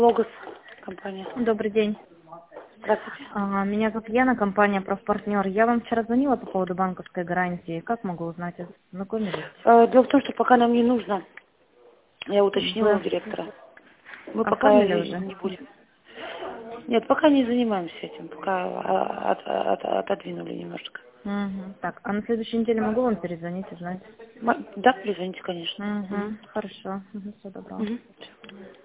Логос компания. Добрый день. Здравствуйте. Меня зовут Яна, компания «Профпартнер». Я вам вчера звонила по поводу банковской гарантии. Как могу узнать? Знакомились? Дело в том, что пока нам не нужно. Я уточнила у директора. Мы пока Оформили уже? не будем. Нет, пока не занимаемся этим. Пока отодвинули немножко. Угу. Так, а на следующей неделе могу вам перезвонить, узнать? Да, перезвоните, конечно. Угу. Хорошо. Всего доброго. Мгм.